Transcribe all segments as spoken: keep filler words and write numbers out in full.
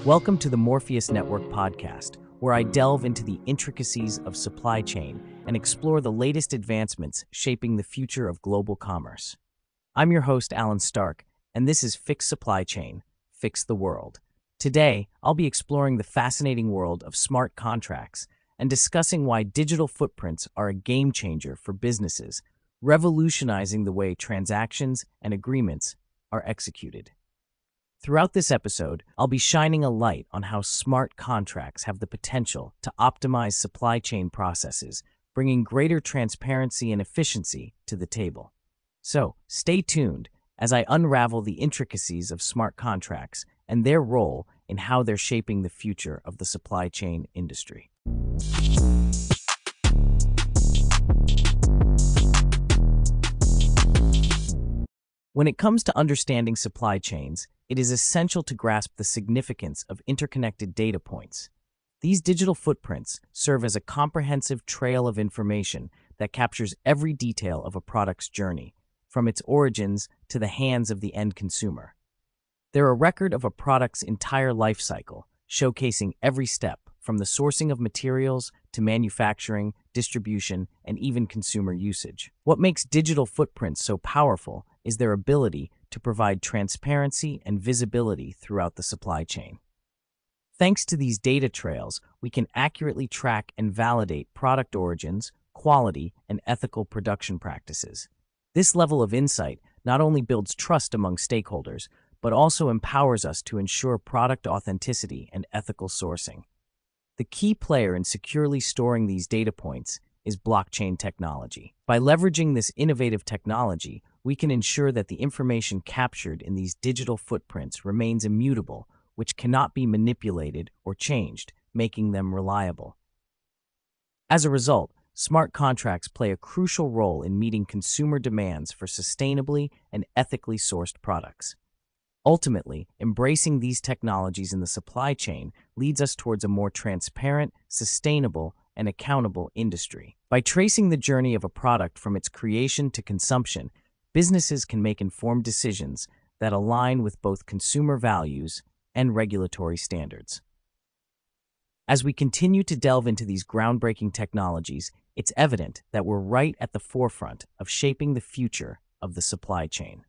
Welcome to the Morpheus Network podcast, where I delve into the intricacies of supply chain and explore the latest advancements shaping the future of global commerce. I'm your host, Alan Stark, and this is Fix Supply Chain, Fix the World. Today, I'll be exploring the fascinating world of smart contracts and discussing why digital footprints are a game changer for businesses, revolutionizing the way transactions and agreements are executed. Throughout this episode, I'll be shining a light on how smart contracts have the potential to optimize supply chain processes, bringing greater transparency and efficiency to the table. So, stay tuned as I unravel the intricacies of smart contracts and their role in how they're shaping the future of the supply chain industry. When it comes to understanding supply chains, it is essential to grasp the significance of interconnected data points. These digital footprints serve as a comprehensive trail of information that captures every detail of a product's journey, from its origins to the hands of the end consumer. They're a record of a product's entire life cycle, showcasing every step from the sourcing of materials to manufacturing, distribution, and even consumer usage. What makes digital footprints so powerful is their ability to provide transparency and visibility throughout the supply chain. Thanks to these data trails, we can accurately track and validate product origins, quality, and ethical production practices. This level of insight not only builds trust among stakeholders, but also empowers us to ensure product authenticity and ethical sourcing. The key player in securely storing these data points is blockchain technology. By leveraging this innovative technology, we can ensure that the information captured in these digital footprints remains immutable, which cannot be manipulated or changed, making them reliable. As a result, smart contracts play a crucial role in meeting consumer demands for sustainably and ethically sourced products. Ultimately, embracing these technologies in the supply chain leads us towards a more transparent, sustainable, and accountable industry. By tracing the journey of a product from its creation to consumption, businesses can make informed decisions that align with both consumer values and regulatory standards. As we continue to delve into these groundbreaking technologies, it's evident that we're right at the forefront of shaping the future of the supply chain.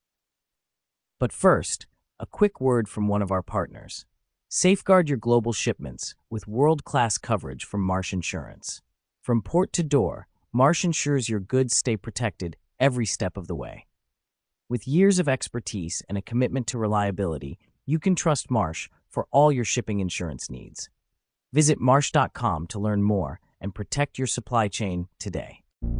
But first, a quick word from one of our partners. Safeguard your global shipments with world-class coverage from Marsh Insurance. From port to door, Marsh ensures your goods stay protected every step of the way. With years of expertise and a commitment to reliability, you can trust Marsh for all your shipping insurance needs. Visit marsh dot com to learn more and protect your supply chain today.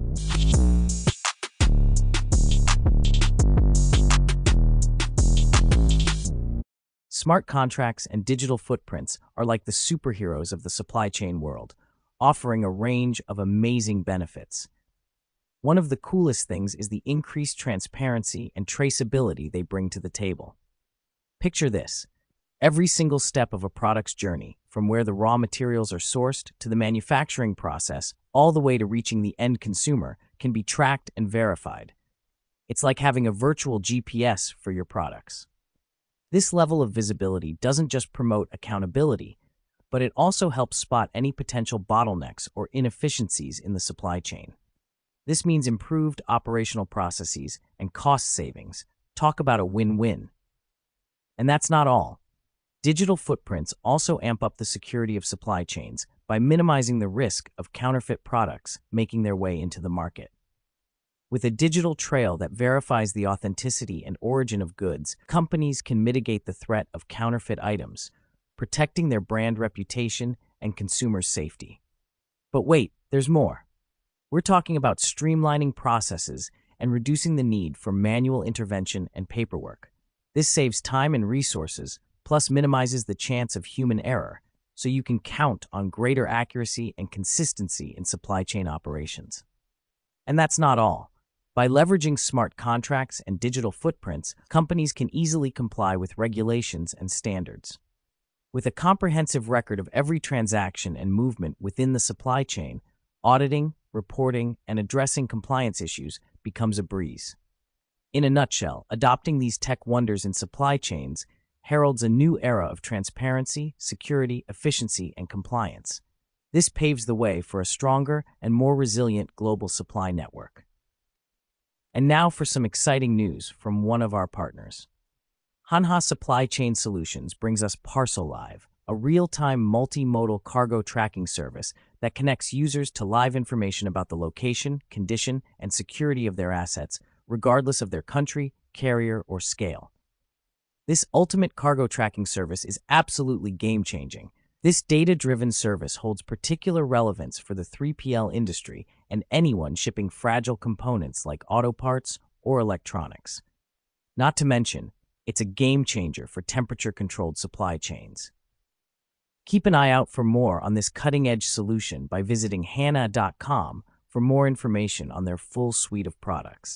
Smart contracts and digital footprints are like the superheroes of the supply chain world, offering a range of amazing benefits. One of the coolest things is the increased transparency and traceability they bring to the table. Picture this. Every single step of a product's journey, from where the raw materials are sourced to the manufacturing process, all the way to reaching the end consumer, can be tracked and verified. It's like having a virtual G P S for your products. This level of visibility doesn't just promote accountability, but it also helps spot any potential bottlenecks or inefficiencies in the supply chain. This means improved operational processes and cost savings. Talk about a win-win. And that's not all. Digital footprints also amp up the security of supply chains by minimizing the risk of counterfeit products making their way into the market. With a digital trail that verifies the authenticity and origin of goods, companies can mitigate the threat of counterfeit items, protecting their brand reputation and consumers' safety. But wait, there's more. We're talking about streamlining processes and reducing the need for manual intervention and paperwork. This saves time and resources, plus minimizes the chance of human error, so you can count on greater accuracy and consistency in supply chain operations. And that's not all. By leveraging smart contracts and digital footprints, companies can easily comply with regulations and standards. With a comprehensive record of every transaction and movement within the supply chain, auditing, reporting, and addressing compliance issues becomes a breeze. In a nutshell, adopting these tech wonders in supply chains heralds a new era of transparency, security, efficiency, and compliance. This paves the way for a stronger and more resilient global supply network. And now for some exciting news from one of our partners. Hanwha Supply Chain Solutions brings us ParcelLive, a real-time multimodal cargo tracking service that connects users to live information about the location, condition, and security of their assets, regardless of their country, carrier, or scale. This ultimate cargo tracking service is absolutely game-changing. This data-driven service holds particular relevance for the three P L industry and anyone shipping fragile components like auto parts or electronics. Not to mention, it's a game-changer for temperature-controlled supply chains. Keep an eye out for more on this cutting-edge solution by visiting hanwha dot com for more information on their full suite of products.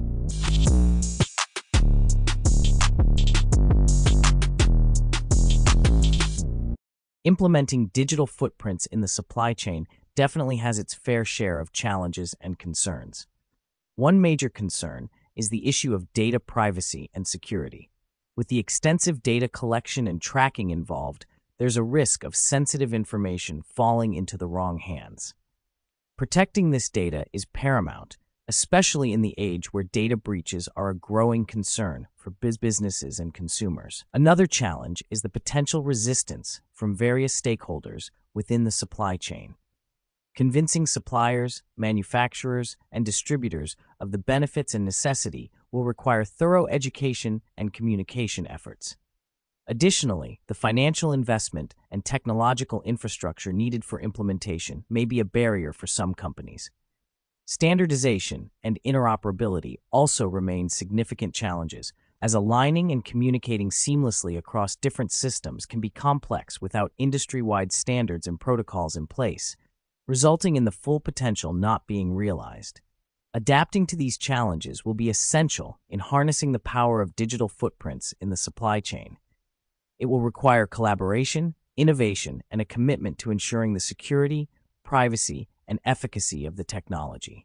Implementing digital footprints in the supply chain definitely has its fair share of challenges and concerns. One major concern is the issue of data privacy and security. With the extensive data collection and tracking involved, there's a risk of sensitive information falling into the wrong hands. Protecting this data is paramount, especially in the age where data breaches are a growing concern for biz businesses and consumers. Another challenge is the potential resistance from various stakeholders within the supply chain. Convincing suppliers, manufacturers, and distributors of the benefits and necessity will require thorough education and communication efforts. Additionally, the financial investment and technological infrastructure needed for implementation may be a barrier for some companies. Standardization and interoperability also remain significant challenges, as aligning and communicating seamlessly across different systems can be complex without industry-wide standards and protocols in place, resulting in the full potential not being realized. Adapting to these challenges will be essential in harnessing the power of digital footprints in the supply chain. It will require collaboration, innovation, and a commitment to ensuring the security, privacy, and efficacy of the technology.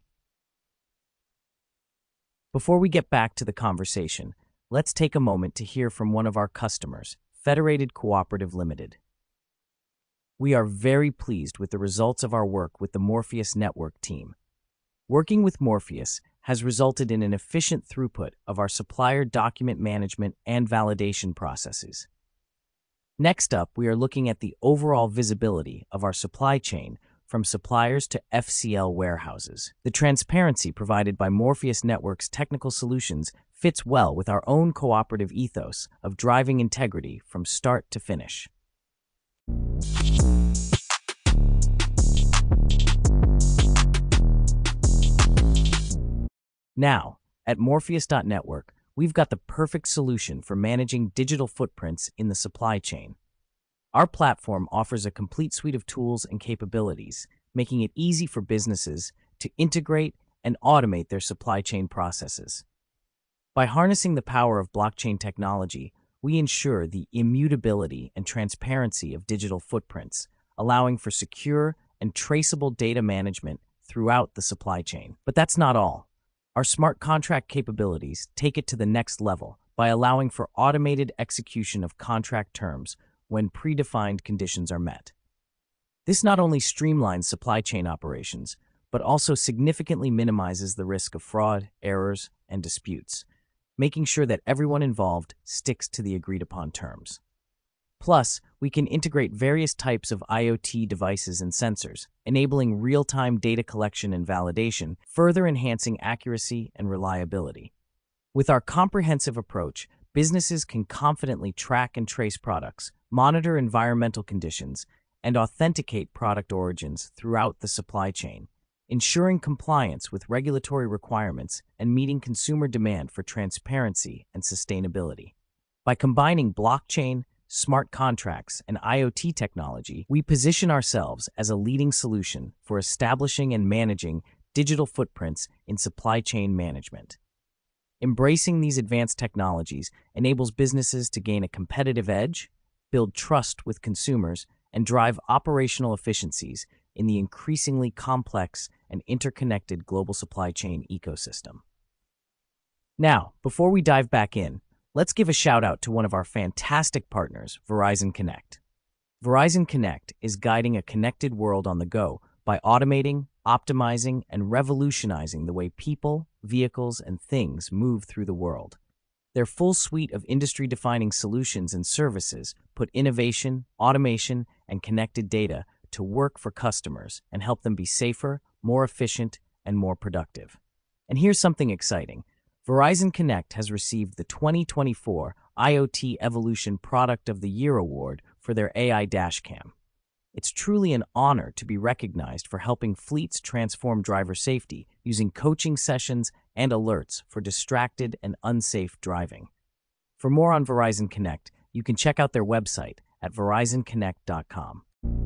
Before we get back to the conversation, let's take a moment to hear from one of our customers, Federated Cooperative Limited. We are very pleased with the results of our work with the Morpheus Network team. Working with Morpheus has resulted in an efficient throughput of our supplier document management and validation processes. Next up, we are looking at the overall visibility of our supply chain from suppliers to F C L warehouses. The transparency provided by Morpheus Network's technical solutions fits well with our own cooperative ethos of driving integrity from start to finish. Now, at Morpheus dot network, we've got the perfect solution for managing digital footprints in the supply chain. Our platform offers a complete suite of tools and capabilities, making it easy for businesses to integrate and automate their supply chain processes. By harnessing the power of blockchain technology, we ensure the immutability and transparency of digital footprints, allowing for secure and traceable data management throughout the supply chain. But that's not all. Our smart contract capabilities take it to the next level by allowing for automated execution of contract terms when predefined conditions are met. This not only streamlines supply chain operations, but also significantly minimizes the risk of fraud, errors, and disputes, making sure that everyone involved sticks to the agreed-upon terms. Plus, we can integrate various types of IoT devices and sensors, enabling real-time data collection and validation, further enhancing accuracy and reliability. With our comprehensive approach, businesses can confidently track and trace products, monitor environmental conditions, and authenticate product origins throughout the supply chain, ensuring compliance with regulatory requirements and meeting consumer demand for transparency and sustainability. By combining blockchain, smart contracts, and IoT technology, we position ourselves as a leading solution for establishing and managing digital footprints in supply chain management. Embracing these advanced technologies enables businesses to gain a competitive edge, build trust with consumers, and drive operational efficiencies in the increasingly complex and interconnected global supply chain ecosystem. Now, before we dive back in, let's give a shout out to one of our fantastic partners, Verizon Connect. Verizon Connect is guiding a connected world on the go by automating, optimizing, and revolutionizing the way people, vehicles, and things move through the world. Their full suite of industry-defining solutions and services put innovation, automation, and connected data to work for customers and help them be safer, more efficient, and more productive. And here's something exciting. Verizon Connect has received the twenty twenty-four IoT Evolution Product of the Year Award for their A I dashcam. It's truly an honor to be recognized for helping fleets transform driver safety using coaching sessions and alerts for distracted and unsafe driving. For more on Verizon Connect, you can check out their website at verizon connect dot com.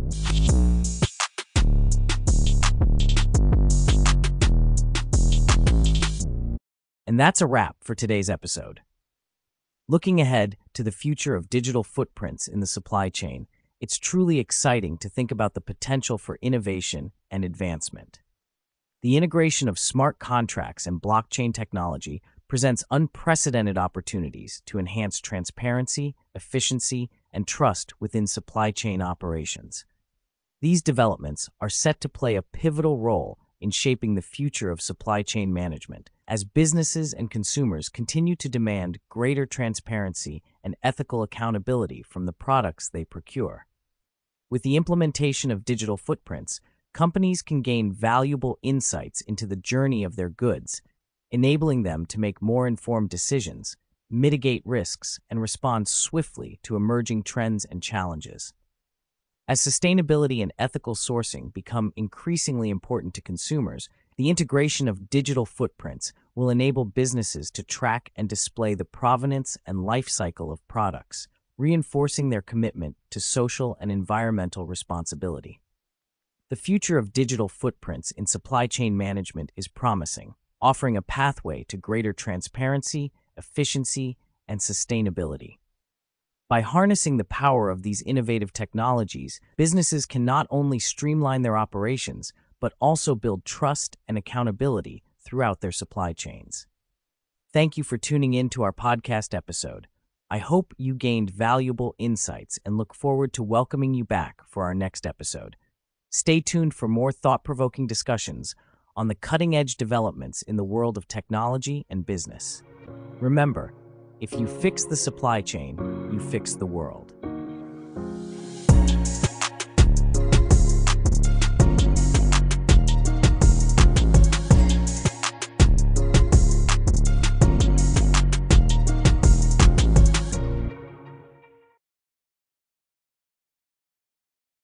And that's a wrap for today's episode. Looking ahead to the future of digital footprints in the supply chain, it's truly exciting to think about the potential for innovation and advancement. The integration of smart contracts and blockchain technology presents unprecedented opportunities to enhance transparency, efficiency, and trust within supply chain operations. These developments are set to play a pivotal role in shaping the future of supply chain management as businesses and consumers continue to demand greater transparency and ethical accountability from the products they procure. With the implementation of digital footprints, companies can gain valuable insights into the journey of their goods, enabling them to make more informed decisions, mitigate risks, and respond swiftly to emerging trends and challenges. As sustainability and ethical sourcing become increasingly important to consumers, the integration of digital footprints will enable businesses to track and display the provenance and life cycle of products, reinforcing their commitment to social and environmental responsibility. The future of digital footprints in supply chain management is promising, offering a pathway to greater transparency, efficiency, and sustainability. By harnessing the power of these innovative technologies, businesses can not only streamline their operations, but also build trust and accountability throughout their supply chains. Thank you for tuning in to our podcast episode. I hope you gained valuable insights and look forward to welcoming you back for our next episode. Stay tuned for more thought-provoking discussions on the cutting-edge developments in the world of technology and business. Remember, if you fix the supply chain, you fix the world.